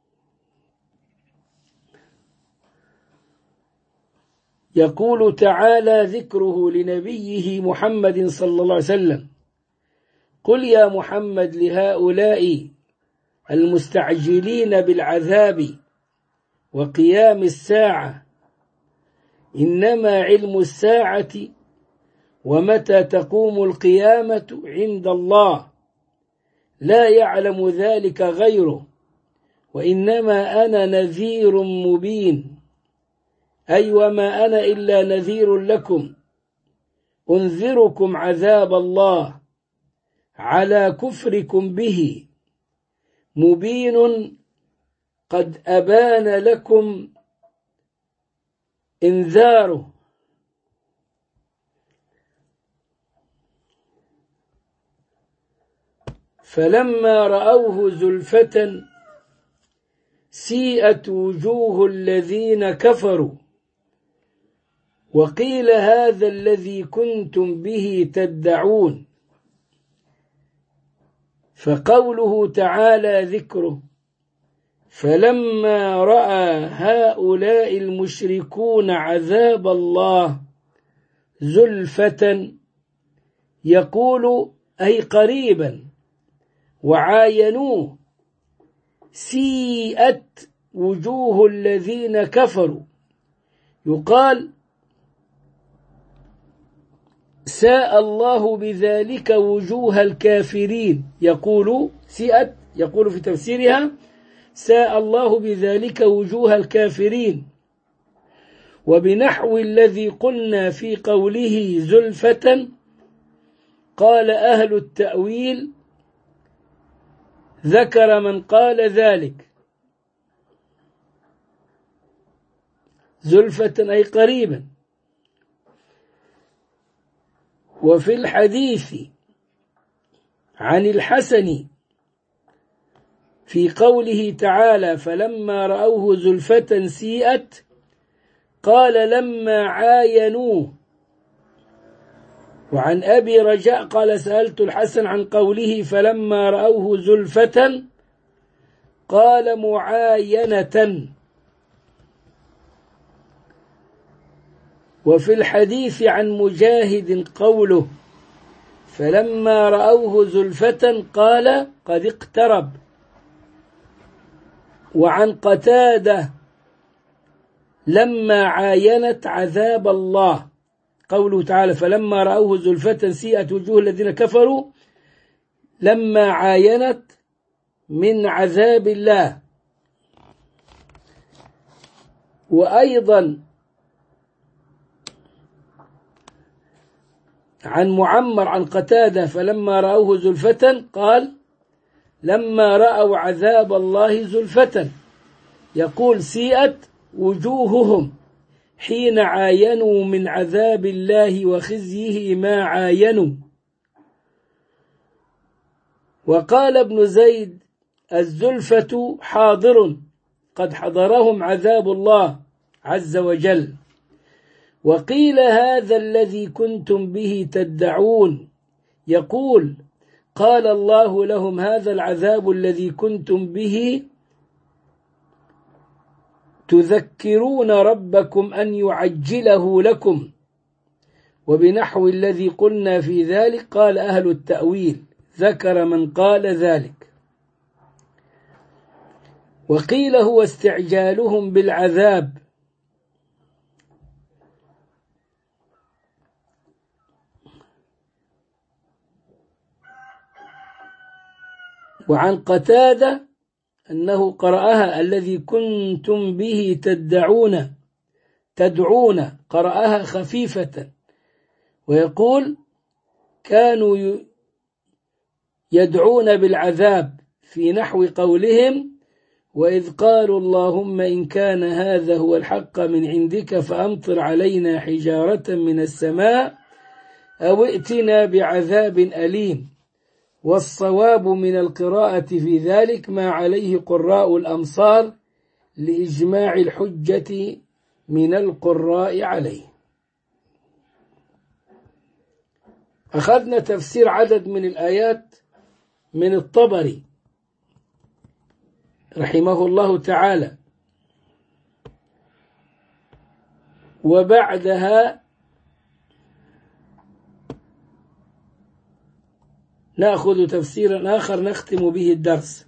يقول تعالى ذكره لنبيه محمد صلى الله عليه وسلم: قل يا محمد لهؤلاء المستعجلين بالعذاب وقيام الساعة: إنما علم الساعة ومتى تقوم القيامة عند الله، لا يعلم ذلك غيره، وإنما أنا نذير مبين. أي وما أنا إلا نذير لكم، أنذركم عذاب الله على كفركم به، مبين قد أبان لكم إنذاره فلما رأوه زلفة سيئت وجوه الذين كفروا وقيل هذا الذي كنتم به تدعون. فقوله تعالى ذكره فلما رأى هؤلاء المشركون عذاب الله زلفة يقول أي قريبا وعاينوه سيئت وجوه الذين كفروا يقال ساء الله بذلك وجوه الكافرين. يقول سيئت يقول في تفسيرها ساء الله بذلك وجوه الكافرين. وبنحو الذي قلنا في قوله زلفة قال أهل التأويل ذكر من قال ذلك زلفة أي قريبا. وفي الحديث عن الحسن في قوله تعالى فلما رأوه زلفة سيئت قال لما عاينوه. وعن أبي رجاء قال سألت الحسن عن قوله فلما رأوه زلفة قال معاينة. وفي الحديث عن مجاهد قوله فلما رأوه زلفة قال قد اقترب. وعن قتادة لما عاينت عذاب الله قوله تعالى فلما رأوه زلفة سيئت وجوه الذين كفروا لما عاينت من عذاب الله. وأيضا عن معمر عن قتادة فلما رأوه زلفة قال لما رأوا عذاب الله زلفة يقول سيئت وجوههم حين عاينوا من عذاب الله وخزيه ما عاينوا. وقال ابن زيد الزلفة حاضر قد حضرهم عذاب الله عز وجل. وقيل هذا الذي كنتم به تدعون يقول قال الله لهم هذا العذاب الذي كنتم به تذكرون ربكم أن يعجله لكم. وبنحو الذي قلنا في ذلك قال أهل التأويل ذكر من قال ذلك. وقيل هو استعجالهم بالعذاب وعن قتادة أنه قرأها الذي كنتم به تدعون تدعون قرأها خفيفة ويقول كانوا يدعون بالعذاب في نحو قولهم وإذ قالوا اللهم إن كان هذا هو الحق من عندك فأمطر علينا حجارة من السماء أو ائتنا بعذاب أليم. والصواب من القراءة في ذلك ما عليه قراء الأمصار لإجماع الحجة من القراء عليه. أخذنا تفسير عدد من الآيات من الطبري رحمه الله تعالى وبعدها نأخذ تفسيرا آخر نختم به الدرس.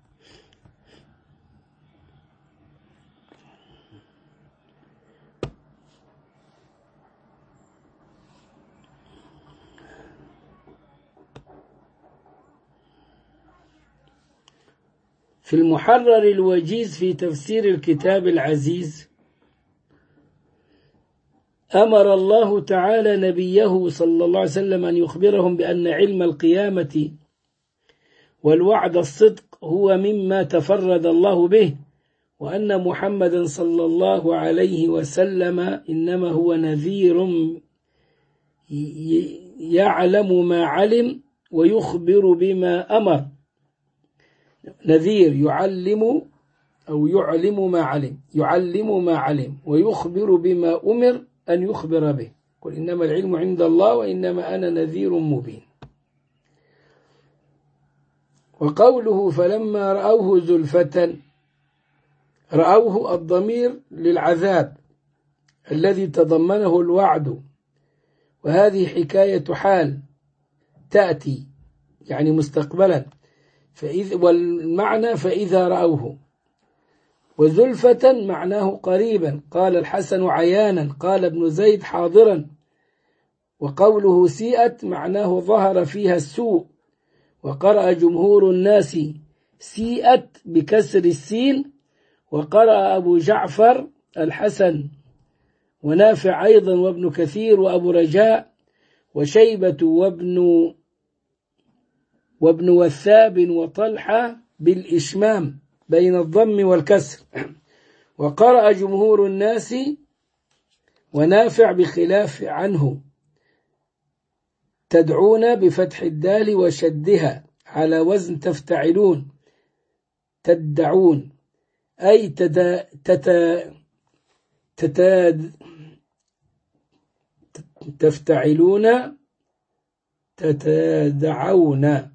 في المحرر الوجيز في تفسير الكتاب العزيز أمر الله تعالى نبيه صلى الله عليه وسلم أن يخبرهم بأن علم القيامة والوعد الصدق هو مما تفرد الله به وأن محمدا صلى الله عليه وسلم إنما هو نذير يعلم ما علم ويخبر بما أمر. نذير يعلم أو يعلم ما علم، يعلم ما علم ويخبر بما أمر أن يخبر به. قل إنما العلم عند الله وإنما أنا نذير مبين. وقوله فلما رأوه زلفة، رأوه الضمير للعذاب الذي تضمنه الوعد، وهذه حكاية حال تأتي يعني مستقبلا، فإذ والمعنى فإذا رأوه، وزلفة معناه قريبا، قال الحسن عيانا، قال ابن زيد حاضرا. وقوله سيئت معناه ظهر فيها السوء، وقرأ جمهور الناس سيئت بكسر السين، وقرأ أبو جعفر الحسن ونافع أيضا وابن كثير وأبو رجاء وشيبة وابن وابن وثاب وطلحة بالإشمام بين الضم والكسر، وقرأ جمهور الناس ونافع بخلاف عنه تدعون بفتح الدال وشدها على وزن تفتعلون، تدعون أي تتا تتا تتا تفتعلون تتدعون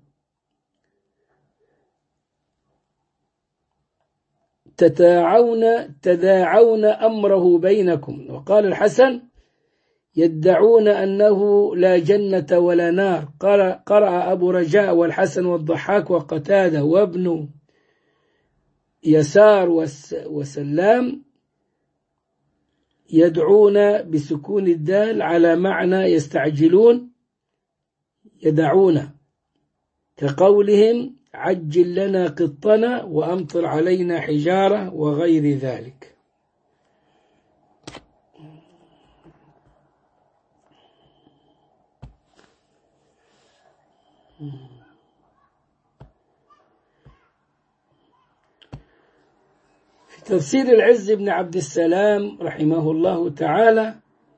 تتاعون تداعون أمره بينكم. وقال الحسن يدعون أنه لا جنة ولا نار. قرأ أبو رجاء والحسن والضحاك وقتادة وابن يسار وسلام يدعون بسكون الدال على معنى يستعجلون يدعون، كقولهم عجل لنا قطنا وأمطر علينا حجارة وغير ذلك. في تفسير العز بن عبد السلام رحمه الله تعالى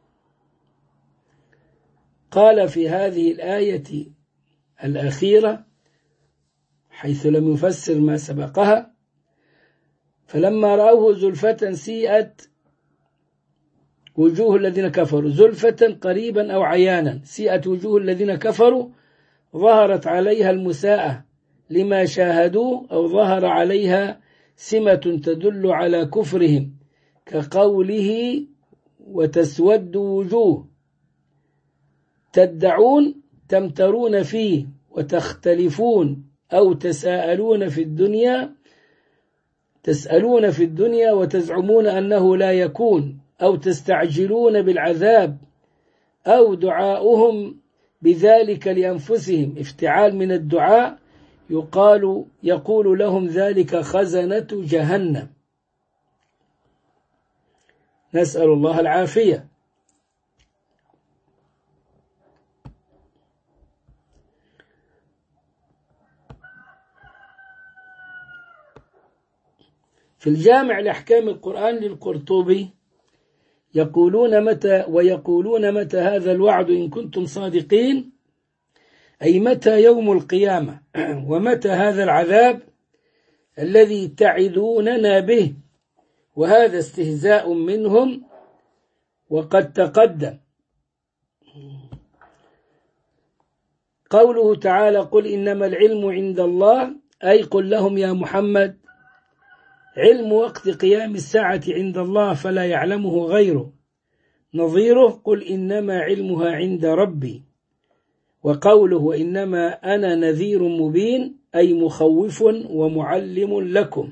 قال في هذه الآية الأخيرة حيث لم يفسر ما سبقها: فلما رأوه زلفة سيئت وجوه الذين كفروا، زلفة قريبا أو عيانا، سيئت وجوه الذين كفروا ظهرت عليها المساءة لما شاهدوه، أو ظهر عليها سمة تدل على كفرهم، كقوله وتسود وجوه. تدعون تمترون فيه وتختلفون أو تساءلون في الدنيا، تسألون في الدنيا وتزعمون أنه لا يكون، أو تستعجلون بالعذاب، أو دعاؤهم بذلك لأنفسهم، افتعال من الدعاء، يقال يقول لهم ذلك خزنة جهنم، نسأل الله العافية. في الجامع لأحكام القرآن للقرطبي يقولون متى ويقولون متى هذا الوعد إن كنتم صادقين، أي متى يوم القيامة، ومتى هذا العذاب الذي تعدوننا به، وهذا استهزاء منهم وقد تقدم. قوله تعالى قل إنما العلم عند الله، أي قل لهم يا محمد علم وقت قيام الساعة عند الله فلا يعلمه غيره، نظيره قل إنما علمها عند ربي. وقوله وإنما أنا نذير مبين، أي مخوف ومعلم لكم.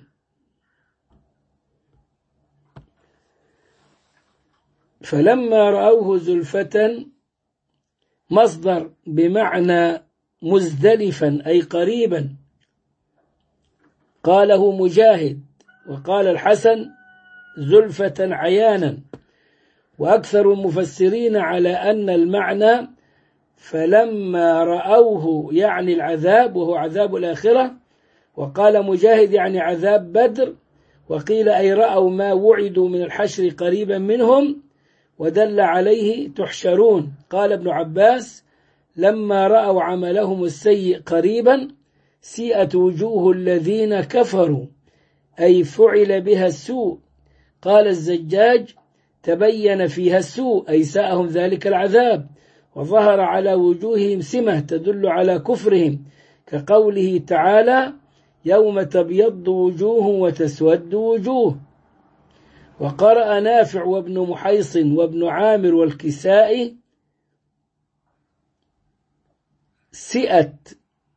فلما رأوه زلفة مصدر بمعنى مزدلفا أي قريبا، قاله مجاهد، وقال الحسن زلفة عيانا. وأكثر المفسرين على أن المعنى فلما رأوه يعني العذاب وهو عذاب الآخرة، وقال مجاهد يعني عذاب بدر، وقيل أي رأوا ما وعدوا من الحشر قريبا منهم، ودل عليه تحشرون. قال ابن عباس: لما رأوا عملهم السيء قريبا سيئت وجوه الذين كفروا، أي فعل بها السوء. قال الزجاج: تبين فيها السوء، أي ساءهم ذلك العذاب، وظهر على وجوههم سمة تدل على كفرهم، كقوله تعالى: يوم تبيض وجوه وتسود وجوه. وقرأ نافع وابن محيص وابن عامر والكسائي: سئت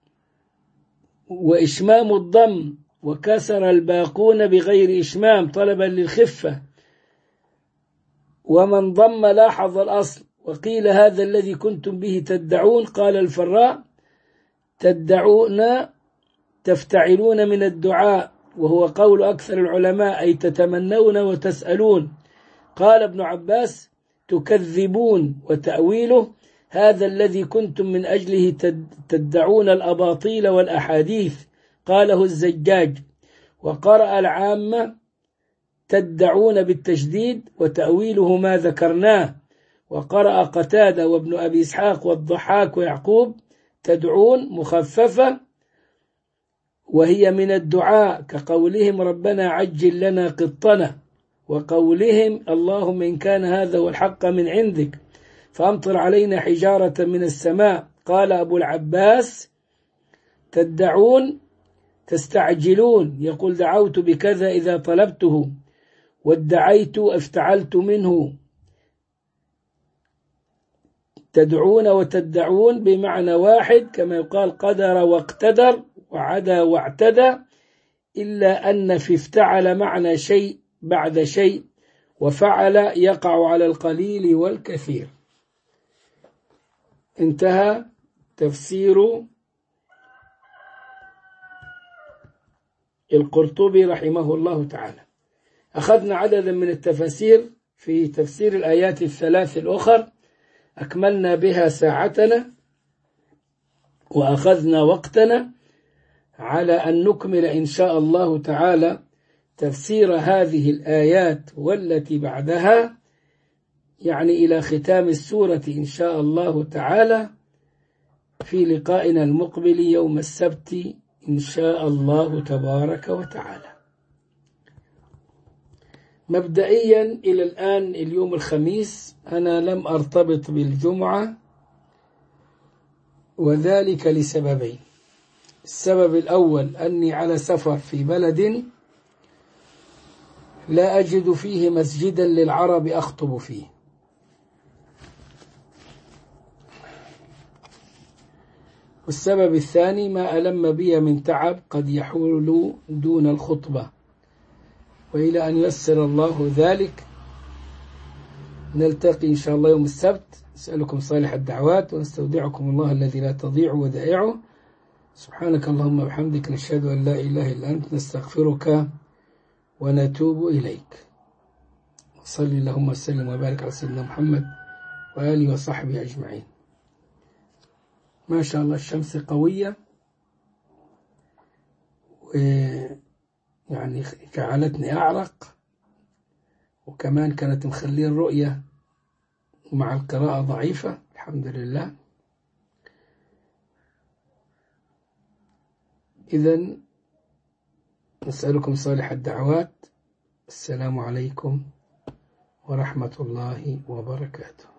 وإشمام الضم، وكسر الباقون بغير إشمام طلبا للخفة، ومن ضم لاحظ الأصل. وقيل هذا الذي كنتم به تدعون. قال الفراء: تدعون تفتعلون من الدعاء، وهو قول أكثر العلماء، أي تتمنون وتسألون. قال ابن عباس: تكذبون، وتأويله هذا الذي كنتم من أجله تدعون الأباطيل والأحاديث. قاله الزجاج. وقرأ العامة: تدعون بالتشديد، وتأويله ما ذكرناه. وقرأ قتادة وابن أبي إسحاق والضحاك ويعقوب: تدعون مخففة، وهي من الدعاء، كقولهم: ربنا عجل لنا قطنا، وقولهم: اللهم إن كان هذا هو الحق من عندك فأمطر علينا حجارة من السماء. قال أبو العباس: تدعون تستعجلون، يقول: دعوت بكذا إذا طلبته، وادعيت افتعلت منه. تدعون وتدعون بمعنى واحد، كما يقال قدر واقتدر، وعدا واعتدى، إلا أن في افتعل معنى شيء بعد شيء، وفعل يقع على القليل والكثير. انتهى تفسير القرطبي رحمه الله تعالى. أخذنا عددا من التفاسير في تفسير الآيات الثلاث الأخر، أكملنا بها ساعتنا، وأخذنا وقتنا على أن نكمل إن شاء الله تعالى تفسير هذه الآيات والتي بعدها، يعني إلى ختام السورة إن شاء الله تعالى، في لقائنا المقبل يوم السبت إن شاء الله تبارك وتعالى. مبدئيا إلى الآن اليوم الخميس أنا لم أرتبط بالجمعة، وذلك لسببين. السبب الأول أني على سفر في بلد لا أجد فيه مسجدا للعرب أخطب فيه، والسبب الثاني ما ألم بي من تعب قد يحول دون الخطبة، وإلى أن ييسر الله ذلك نلتقي إن شاء الله يوم السبت. أسألكم صالح الدعوات، ونستودعكم الله الذي لا تضيع ودائعه. سبحانك اللهم وبحمدك، نشهد أن لا إله إلا أنت، نستغفرك ونتوب إليك. صلي اللهم وسلم وبارك على سيدنا محمد وآله وصحبه أجمعين. ما شاء الله الشمس قوية، ويعني جعلتني أعرق، وكمان كانت مخليه الرؤية مع القراءة ضعيفة. الحمد لله. إذن نسألكم صالح الدعوات. السلام عليكم ورحمة الله وبركاته.